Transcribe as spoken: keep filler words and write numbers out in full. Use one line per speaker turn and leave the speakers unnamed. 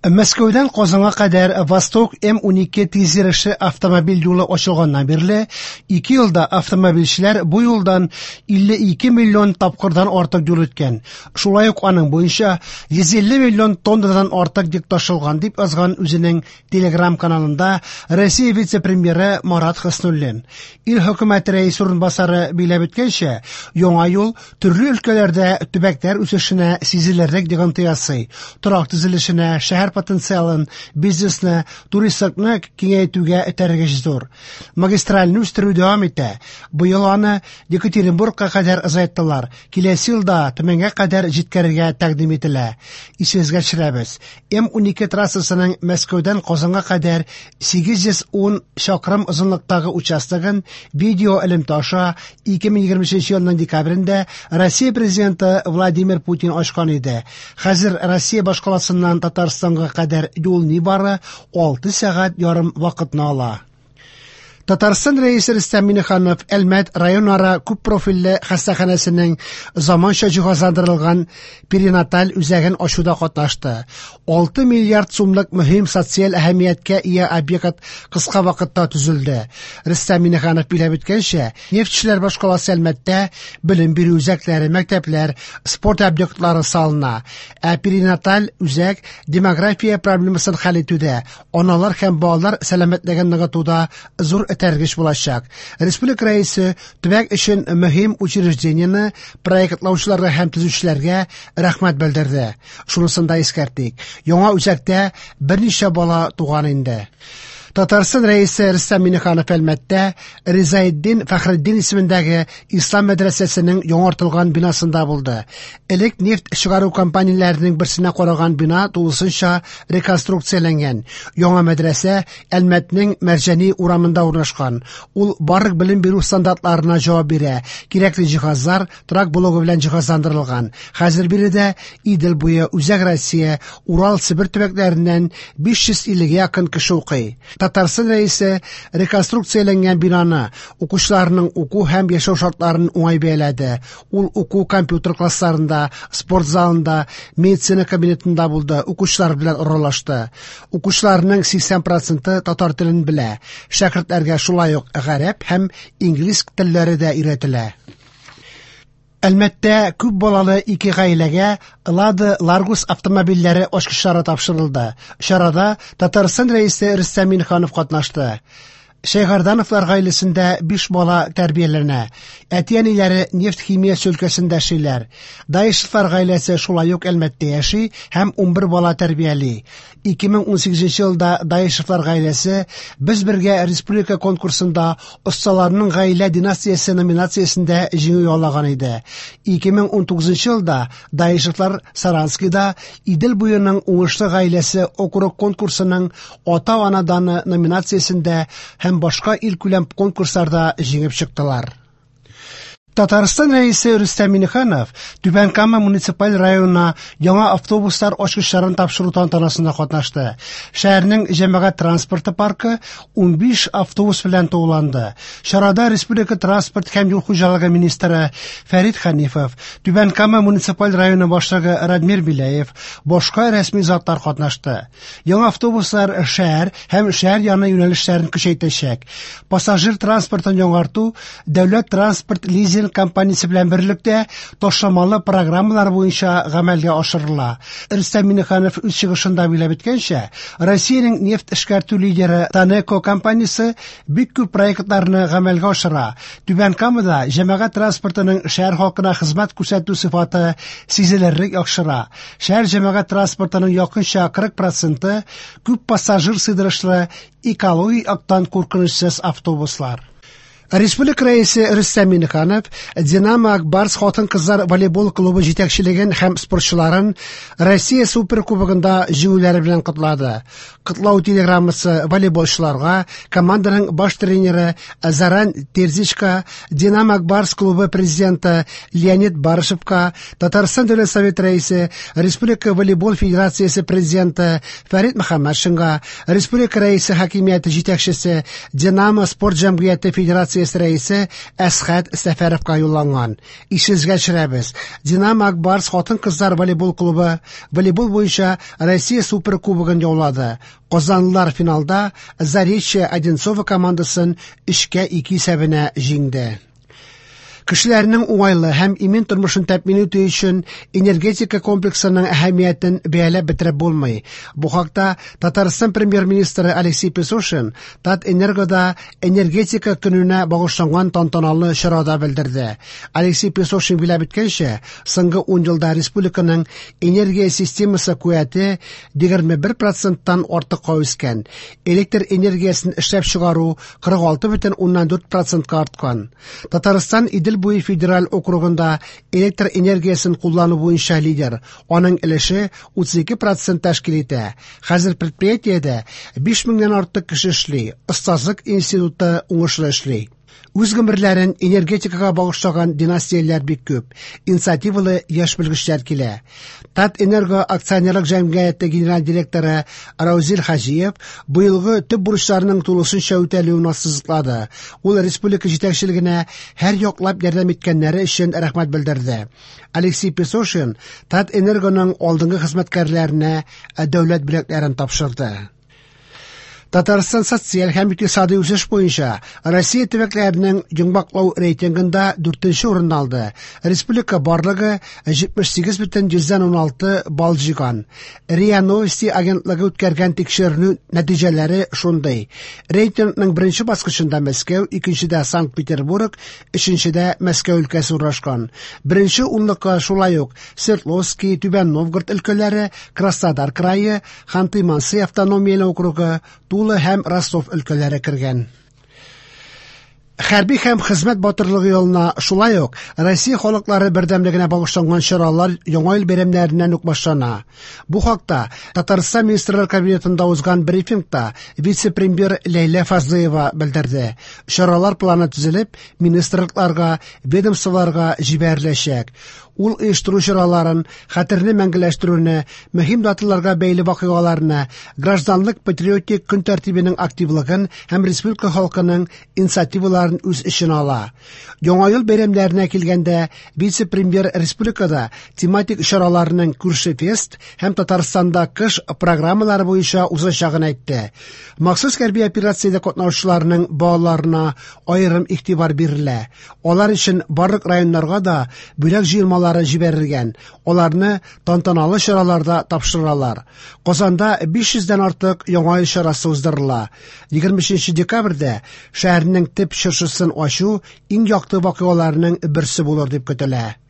Мәскәүдән Казанга кадәр Восток М он ике тизйөрешле автомобиль юлы ачылганнан бирле ике елда автомобильчеләр бу юлдан илле ике миллион тапкырдан артык юл үткән. Шулай ук аның буенча йөз илле миллион тоннадан артык йөк ташылган дип язган үзенең Telegram каналында Россия вице-премьеры Марат Хоснуллин. Ил хөкүмәте рәис урынбасары биләп үткәнчә, яңа юл төрле өлкәләрдә төбәкләр үсешенә сизелерлек дигән ясый. Торак төзелешенә, шәһәр потенциалын, бизнесны, туристлыкны киңәйтүгә этәргеч зур. Магистральны үстерү дәвам итә. Быел аны Екатеринбургка кадәр озайттылар. Киләсе елда Төмәнгә кадәр җиткәрергә тәкъдим ителә. Исегезгә төшерәбез. М он ике трассасының Мәскәүдән Казанга кадәр сигез йөз ун чакрым озынлыктагы участогын видео элемташа ике мең егерме өченче елның декабрендә Россия президенты Владимир Путин ачкан иде. Хәзер Россия башкаласыннан Татарстанга кадәр юл нибары алты сәгать ярым вакытны ала. Татарстан рәисе Рөстәм Миңнеханов Әлмәт районара күп профильле хастаханәсенең заманча җиһазландырылган перинаталь үзәген ачуда катнашты. алты миллиард сумлык мөһим социаль әһәмияткә ия объект кыска вакытта төзелде. Рөстәм Миңнеханов биләп үткәнчә, нефтьчеләр башкаласы Әлмәттә белем бирү үзәкләре, мәктәпләр, спорт объектлары салына. Ә перинаталь үзәк демография проблемасын хәл итүдә, аналар һәм балалар сәламәтлеген ныгытуда зур этәргеч булачак. Республика рәисе төбәк өчен мөһим учреждениене проектлаучыларга һәм төзүчеләргә рәхмәт белдерде. Шунысында искәртик. Яңа үзәктә берничә бала туган инде. Татарстан рәисе Рөстәм Миңнеханов Әлмәттә Ризаэддин Фәхретдин исемендәге Ислам мәдрәсәсенең яңартылган бинасында булды. Элек нефть чыгару компанияләренең берсенә караган бина тулысынча реконструкцияләнгән. Яңа мәдрәсә Әлмәтнең Мәрҗани урамында урнашкан. Ул барлык белем бирү стандартларына җавап бирә. Кирәкле җиһазлар трак блогы белән җиһазландырылган. Хәзер биредә Идел буе, Үзәк Россия, Урал, Сибир төбәкләреннән биш йөз иллегә якын кеше укый. Татарстан рәисе реконструкцияләнгән бинаны, укучыларның уку һәм яшәү шартларын уңай бәяләде. Ул уку компьютер классларында, спорт залында, медицина кабинетында булды, укучылар белән аралашты. Укучыларның сиксән проценты татар телен белә. Шәкертләргә шулай ук гарәп һәм инглиз телләре дә өйрәтелә. Әлмәттә күп балалы ике гаиләгә Лада Ларгус автомобильләре ачкычлары тапшырылды. Чарада Татарстан рәисе Рөстәм Миңнеханов катнашты. Шәйгардановлар гаиләсендә биш бала тәрбияләнә. Әти-әниләре нефть-химия өлкәсендә эшлиләр. Даишевлар гаиләсе шулай ук Әлмәттә яши һәм ун бер бала тәрбияли. ике мең ун сигезенче елда Даишевлар гаиләсе «Без бергә» республика конкурсында осталарның гаилә династиясе номинациясендә җиңү яулаган иде. ике мең ун тугызынчы елда Даишевлар Саранскида Идел буеның уңышлы гаиләсе округ конкурсының ата-ана даны номинациясендә һәм башка илкүләм конкурсларда җиңеп чыктылар. Татарстан рәисе Рөстәм Миңнеханов Түбән Кама муниципаль районына яңа автобуслар ачкычларын тапшыру тантанасында катнашты. Шәһәрнең җәмәгать транспорты паркы ун биш автобус белән тулыланды. Чарада Республика транспорт һәм юл хуҗалыгы министры Фәрит Хәнифов, Түбән Кама муниципаль районы башлыгы Радмир Биләев, башка рәсми затлар катнашты. Яңа автобуслар шәһәр һәм шәһәр яны юнәлешләрен көчәйтәчәк. Пассажир транспортын яңарту дәүләт транспорт лизинг компаниясе белән берлектә ташламалы программалар буенча гамәлгә ашырыла. Рөстәм Миңнеханов үз чыгышында биләп үткәнчә, Россиянең нефть эшкәртү лидеры Танеко компаниясе бик күп проектларны гамәлгә ашыра. Түбән Камада җәмәгать транспортының шәһәр халкына хезмәт күрсәтү сыйфаты сизелерлек яхшыра. Шәһәр җәмәгать транспортының якынча кырык проценты күп пассажир сыйдырышлы экологик яктан куркынычсыз автобуслар. Республика рәисе Рөстәм Миңнеханов Динамо Акбарс хатын-кызлар волейбол клубы җитәкчелеген һәм спортчыларын Россия суперкубогында җиңүләре белән котлады. Котлау телеграммасы волейболчыларга команданың баш тренеры Заран Терзичка, Динамо Акбарс клубы президенты Леонид Барышевка, Татарстан Дәүләт Советы рәисе, Республика волейбол федерациясе президенты Фәрит Мөхәммәтшинга, Республика рәисе хакимияте җитәкчесе, Динамо спорт җәмгыяте федерациясе комиссиясе рәисе Әсхәт Сәфәровка юлланган. Ишезгә төшерәбез. Динамо Акбарс хатын-кызлар волейбол клубы волейбол буенча Россия суперкубогын яулады. Казанлылар финалда Заречье Одинцово командасын өчкә ике исәбенә җиңде. Кешеләрнең уңайлы һәм имин тормышын тәэмин итү өчен энергетика комплексының әһәмиятен бәяләп бетереп булмый. Бу хакта Татарстан премьер-министры Алексей Песошин Татэнергода энергетика көненә багышланган тантаналы чарада белдерде. Алексей Песошин биләп иткәнчә, соңгы ун елда республиканың энергия системасы куәте егерме бер проценттан артыкка үскән. Электр энергиясын эшләп чыгару кырык алты бөтен уннан дүрт процентка арткан. Татарстан Идел буе федераль округында электр энергиясын куллану буенча лидер. Аның өлеше утыз ике процент тәшкил итә. Хәзер предприятиедә биш меңнән артык кеше эшли. Остазлык институты уңышлы эшли. Үз гомерләрен энергетикага багышлаган династияләр бик күп. Инициативалы яшь белгечләр килә. Татэнерго акционерлык җәмгыяте генераль директоры Раузил Хаҗиев быелгы төп бурычларының тулысынча үтәлүен ассызыклады. Ул республика җитәкчелегенә һәр яклап ярдәм иткәннәре өчен рәхмәт белдерде. Алексей Песошин Татэнергоның алдынгы хезмәткәрләренә дәүләт бүләкләрен тапшырды. Татарстан социаль һәм икътисади үсеш буенча Россия төбәкләренең җиңбаклау рейтингында дүртенче урынны алды. Республика барлыгы җитмеш сигез бөтен йөздән ун алты балл җыйган. РИА Новости агентлыгы үткәргән тикшерү нәтиҗәләре шундый. Рейтингның беренче баскычында Мәскәү, икенчедә Санкт-Петербург, өченчедә Мәскәү өлкәсе урнашкан. Беренче унлыкка шулай ук Свердловский, Түбән Новгород өлкәләре, Краснодар крае, Ханты-Мансый автономияле округы, Тулы һәм Ростов өлкәләре кергән. Хәрби һәм хезмәт батырлыгы елына шулай ук Россия халыклары бердәмлегенә багышланган чаралар яңа ел бәйрәмнәреннән үк башлана. Бу хакта Татарстан министрлар кабинетында узган брифингта вице-премьер Ләйлә Фазлыева белдерде. Чаралар планы төзелеп, министрлыкларга, ведомстволарга җибәреләчәк. Ул оештыру чараларын хәтерне мәңгеләштерүне, мөһим даталарга бәйле вакыйгаларны, гражданлык патриотик көн тәртибенең активлыгын һәм республика халкының инициативаларын үз эченә ала. Яңа ел бәйрәмнәренә килгәндә, вице-премьер республикада тематик чараларның күрше фест һәм Татарстанда кыш программалары буенча узачагын әйтте. Махсус хәрби операциядә катнашучыларның балаларына аерым игътибар бирелә. Алар өчен барлык районнарга да бүләк җыелмалары җибәрелгән. Аларны тантаналы чараларда тапшыралар. Казанда биш йөздән артык яңа ел чарасы уздырыла. егерме өченче декабрьдә шәһәрнең төп чыршысын ачу иң якты вакыйгаларның берсе булыр дип көтелә.